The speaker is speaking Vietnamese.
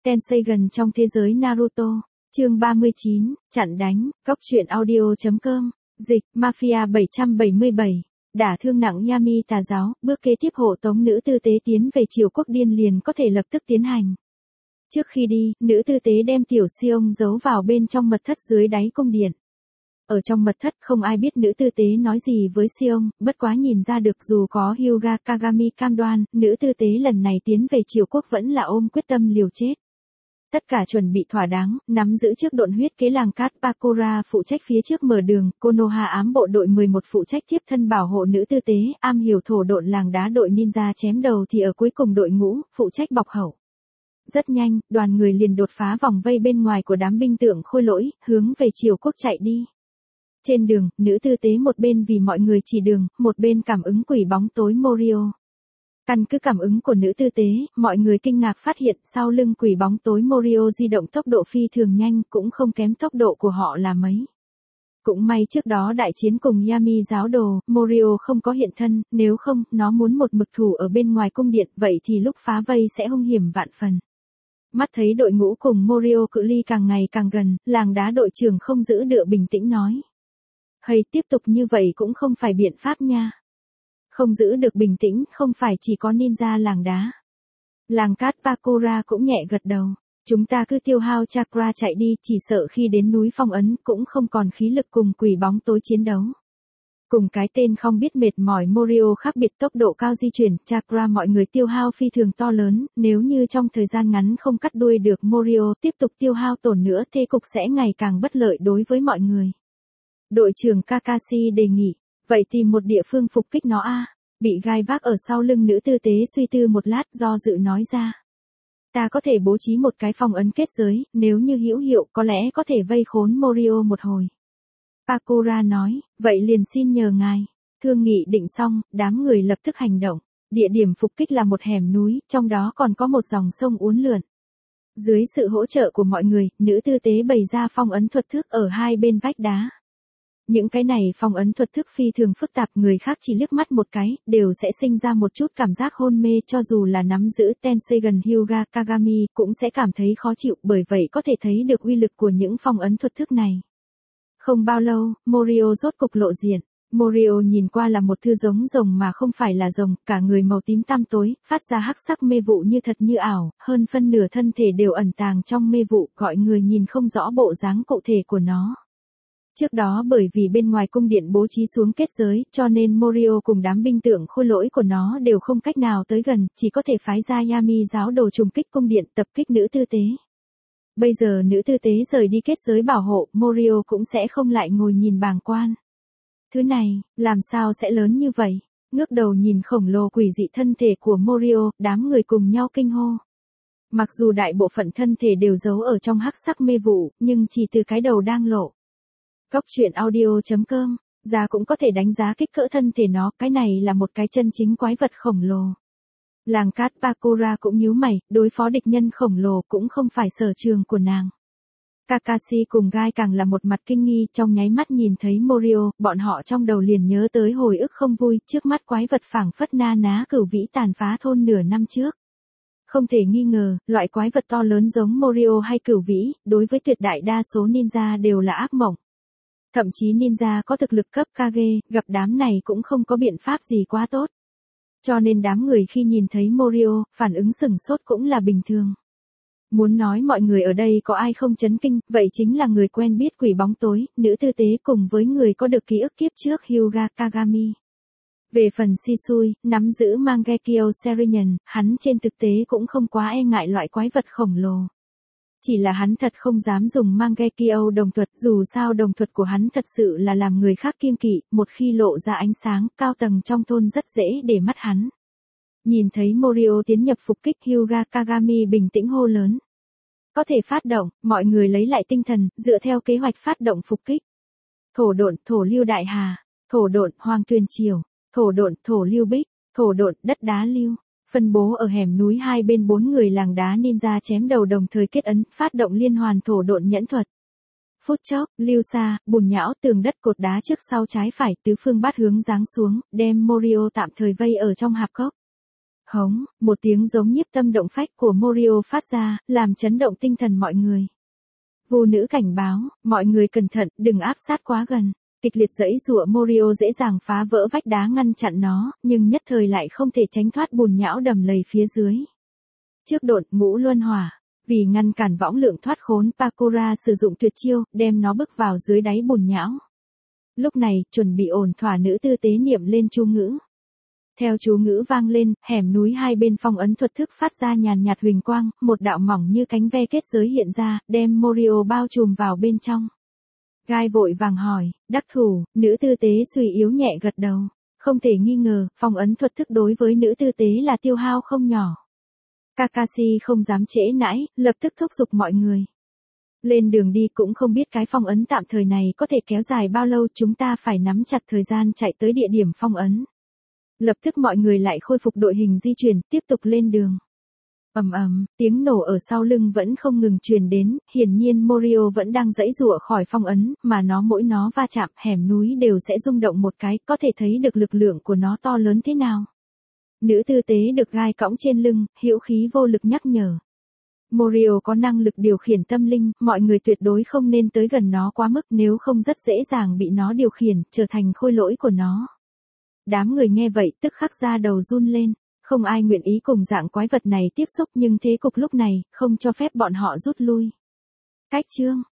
Tenseigan trong thế giới Naruto. Chương 39, chặn đánh, Cốc truyện audio.com, dịch, Mafia 777, đả thương nặng Yami tà giáo, bước kế tiếp hộ tống nữ tư tế tiến về triều quốc điên liền có thể lập tức tiến hành. Trước khi đi, nữ tư tế đem tiểu Xiông giấu vào bên trong mật thất dưới đáy cung điện. Ở trong mật thất không ai biết nữ tư tế nói gì với Xiông, bất quá nhìn ra được dù có Hyuga Kagami cam đoan, nữ tư tế lần này tiến về triều quốc vẫn là ôm quyết tâm liều chết. Tất cả chuẩn bị thỏa đáng, nắm giữ trước độn huyết kế làng cát Pakura phụ trách phía trước mở đường, Konoha ám bộ đội 11 phụ trách tiếp thân bảo hộ nữ tư tế, am hiểu thổ độn làng đá đội ninja chém đầu thì ở cuối cùng đội ngũ, phụ trách bọc hậu. Rất nhanh, đoàn người liền đột phá vòng vây bên ngoài của đám binh tượng khôi lỗi, hướng về triều quốc chạy đi. Trên đường, nữ tư tế một bên vì mọi người chỉ đường, một bên cảm ứng quỷ bóng tối Morio. Căn cứ cảm ứng của nữ tư tế, mọi người kinh ngạc phát hiện sau lưng quỷ bóng tối Morio di động tốc độ phi thường nhanh, cũng không kém tốc độ của họ là mấy. Cũng may trước đó đại chiến cùng Yami giáo đồ, Morio không có hiện thân, nếu không, nó muốn một mực thủ ở bên ngoài cung điện, vậy thì lúc phá vây sẽ hung hiểm vạn phần. Mắt thấy đội ngũ cùng Morio cự ly càng ngày càng gần, làng đá đội trưởng không giữ được bình tĩnh nói. Hay tiếp tục như vậy cũng không phải biện pháp nha. Không giữ được bình tĩnh, không phải chỉ có ninja làng đá. Làng cát Pakura cũng nhẹ gật đầu. Chúng ta cứ tiêu hao chakra chạy đi, chỉ sợ khi đến núi phong ấn cũng không còn khí lực cùng quỷ bóng tối chiến đấu. Cùng cái tên không biết mệt mỏi Morio khác biệt tốc độ cao di chuyển, chakra mọi người tiêu hao phi thường to lớn, nếu như trong thời gian ngắn không cắt đuôi được Morio tiếp tục tiêu hao tổn nữa thế cục sẽ ngày càng bất lợi đối với mọi người. Đội trưởng Kakashi đề nghị, vậy tìm một địa phương phục kích nó a. Bị gai vác ở sau lưng nữ tư tế suy tư một lát do dự nói ra. Ta có thể bố trí một cái phong ấn kết giới, nếu như hữu hiệu có lẽ có thể vây khốn Morio một hồi. Pakura nói, vậy liền xin nhờ ngài. Thương nghị định xong, đám người lập tức hành động. Địa điểm phục kích là một hẻm núi, trong đó còn có một dòng sông uốn lượn. Dưới sự hỗ trợ của mọi người, nữ tư tế bày ra phong ấn thuật thức ở hai bên vách đá. Những cái này phong ấn thuật thức phi thường phức tạp, người khác chỉ liếc mắt một cái, đều sẽ sinh ra một chút cảm giác hôn mê, cho dù là nắm giữ Tenseigan Hyuga Kagami cũng sẽ cảm thấy khó chịu, bởi vậy có thể thấy được uy lực của những phong ấn thuật thức này. Không bao lâu, Morio rốt cục lộ diện. Morio nhìn qua là một thư giống rồng mà không phải là rồng, cả người màu tím tăm tối, phát ra hắc sắc mê vụ như thật như ảo, hơn phân nửa thân thể đều ẩn tàng trong mê vụ, gọi người nhìn không rõ bộ dáng cụ thể của nó. Trước đó bởi vì bên ngoài cung điện bố trí xuống kết giới, cho nên Morio cùng đám binh tượng khôi lỗi của nó đều không cách nào tới gần, chỉ có thể phái ra Yami giáo đồ trùng kích cung điện tập kích nữ tư tế. Bây giờ nữ tư tế rời đi kết giới bảo hộ, Morio cũng sẽ không lại ngồi nhìn bàng quan. Thứ này, làm sao sẽ lớn như vậy? Ngước đầu nhìn khổng lồ quỷ dị thân thể của Morio, đám người cùng nhau kinh hô. Mặc dù đại bộ phận thân thể đều giấu ở trong hắc sắc mê vụ, nhưng chỉ từ cái đầu đang lộ. Cốc truyện audio.com, ra cũng có thể đánh giá kích cỡ thân thể nó, cái này là một cái chân chính quái vật khổng lồ. Làng cát Pakura cũng nhíu mày, đối phó địch nhân khổng lồ cũng không phải sở trường của nàng. Kakashi cùng Gai càng là một mặt kinh nghi, trong nháy mắt nhìn thấy Morio, bọn họ trong đầu liền nhớ tới hồi ức không vui, trước mắt quái vật phảng phất na ná cửu vĩ tàn phá thôn nửa năm trước. Không thể nghi ngờ, loại quái vật to lớn giống Morio hay cửu vĩ, đối với tuyệt đại đa số ninja đều là ác mộng. Thậm chí ninja có thực lực cấp Kage, gặp đám này cũng không có biện pháp gì quá tốt. Cho nên đám người khi nhìn thấy Morio, phản ứng sửng sốt cũng là bình thường. Muốn nói mọi người ở đây có ai không chấn kinh, vậy chính là người quen biết quỷ bóng tối, nữ tư tế cùng với người có được ký ức kiếp trước Hyuga Kagami. Về phần Shisui, nắm giữ Mangekyo Serenian, hắn trên thực tế cũng không quá e ngại loại quái vật khổng lồ. Chỉ là hắn thật không dám dùng Mangekyo đồng thuật, dù sao đồng thuật của hắn thật sự là làm người khác kiêng kỵ, một khi lộ ra ánh sáng, cao tầng trong thôn rất dễ để mắt hắn. Nhìn thấy Morio tiến nhập phục kích, Hyuga Kagami bình tĩnh hô lớn. Có thể phát động, mọi người lấy lại tinh thần, dựa theo kế hoạch phát động phục kích. Thổ độn, thổ lưu đại hà, thổ độn, hoàng tuyền triều, thổ độn, thổ lưu bích, thổ độn, đất đá lưu. Phân bố ở hẻm núi hai bên 4 người làng đá ninja chém đầu đồng thời kết ấn, phát động liên hoàn thổ độn nhẫn thuật. Phút chốc, lưu xa, bùn nhão, tường đất cột đá trước sau trái phải tứ phương bát hướng giáng xuống, đem Morio tạm thời vây ở trong hạp cốc. Hống, một tiếng giống nhiếp tâm động phách của Morio phát ra, làm chấn động tinh thần mọi người. Vu nữ cảnh báo, mọi người cẩn thận, đừng áp sát quá gần. Kịch liệt giãy giụa Morio dễ dàng phá vỡ vách đá ngăn chặn nó, nhưng nhất thời lại không thể tránh thoát bùn nhão đầm lầy phía dưới. Trước độn, ngũ luân hỏa. Vì ngăn cản võng lượng thoát khốn, Pakura sử dụng tuyệt chiêu, đem nó bước vào dưới đáy bùn nhão. Lúc này, chuẩn bị ổn thỏa nữ tư tế niệm lên chú ngữ. Theo chú ngữ vang lên, hẻm núi hai bên phong ấn thuật thức phát ra nhàn nhạt huỳnh quang, một đạo mỏng như cánh ve kết giới hiện ra, đem Morio bao trùm vào bên trong. Gai vội vàng hỏi, đắc thủ, nữ tư tế suy yếu nhẹ gật đầu. Không thể nghi ngờ, phong ấn thuật thức đối với nữ tư tế là tiêu hao không nhỏ. Kakashi không dám trễ nãi, lập tức thúc giục mọi người. Lên đường đi cũng không biết cái phong ấn tạm thời này có thể kéo dài bao lâu, chúng ta phải nắm chặt thời gian chạy tới địa điểm phong ấn. Lập tức mọi người lại khôi phục đội hình di chuyển, tiếp tục lên đường. Ầm ầm, tiếng nổ ở sau lưng vẫn không ngừng truyền đến, hiển nhiên Morio vẫn đang giãy giụa khỏi phong ấn, mà mỗi nó va chạm, hẻm núi đều sẽ rung động một cái, có thể thấy được lực lượng của nó to lớn thế nào. Nữ tư tế được gai cõng trên lưng, hữu khí vô lực nhắc nhở. Morio có năng lực điều khiển tâm linh, mọi người tuyệt đối không nên tới gần nó quá mức, nếu không rất dễ dàng bị nó điều khiển, trở thành khôi lỗi của nó. Đám người nghe vậy tức khắc da đầu run lên, không ai nguyện ý cùng dạng quái vật này tiếp xúc, nhưng thế cục lúc này, không cho phép bọn họ rút lui. Cách chương